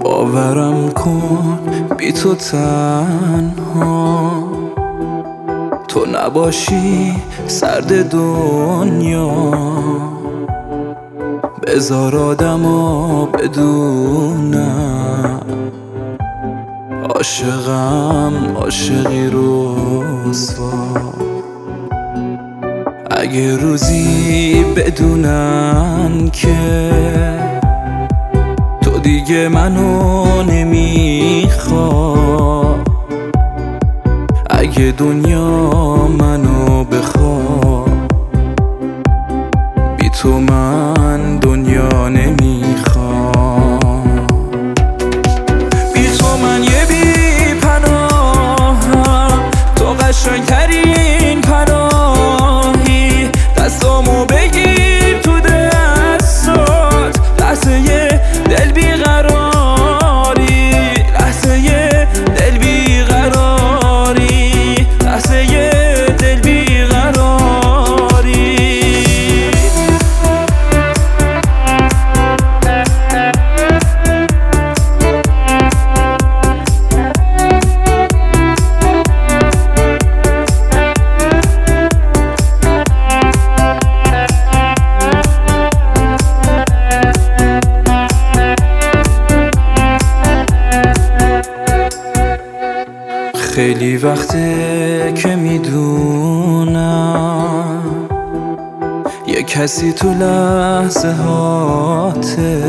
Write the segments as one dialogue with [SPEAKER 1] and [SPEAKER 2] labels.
[SPEAKER 1] باورم کن بی تو تنها، تو نباشی سرد دنیا. بذار آدما بدونم عاشقم، عاشقی رسوا. اگه روزی بدونن که تو دیگه منو نمیخوا، اگه دنیا منو بخوا، بی تو من دنیا نمیخوام. بی تو من یه بی پناهم، تو قشنگترین پناهی. دستامو بگیر تو دستات، لحظه یه دل بیقراری، لحظه یه دل بیقراری، لحظه یه دل بیقراری. خیلی وقته که میدونم یه کسی تو لحظه هاته،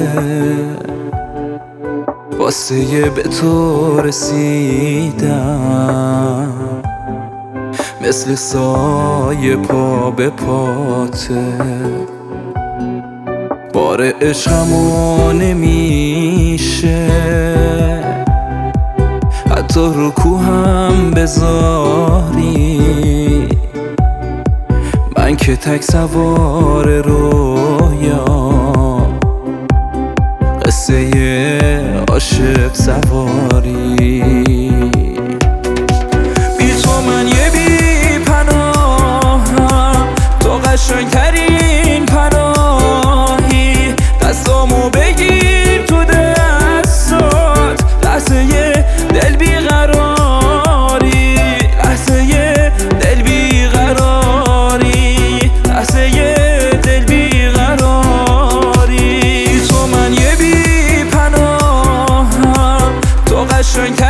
[SPEAKER 1] واسه به تو رسیدم، مثل سایه پا به پاته. بار عشقمو نمیشه حتی رو کوهم بذاری، من که تک سوار رویا، قصه عاشق سواری. بی تو من یه بی پناهم، تو قشنگترین پناهی. دستامو بگیر تو دستات، لحظه یه دل بیقراری، لحظه یه دل بیقراری، لحظه یه دل بیقراری. تو من یه بی پناهم، تو قشنگ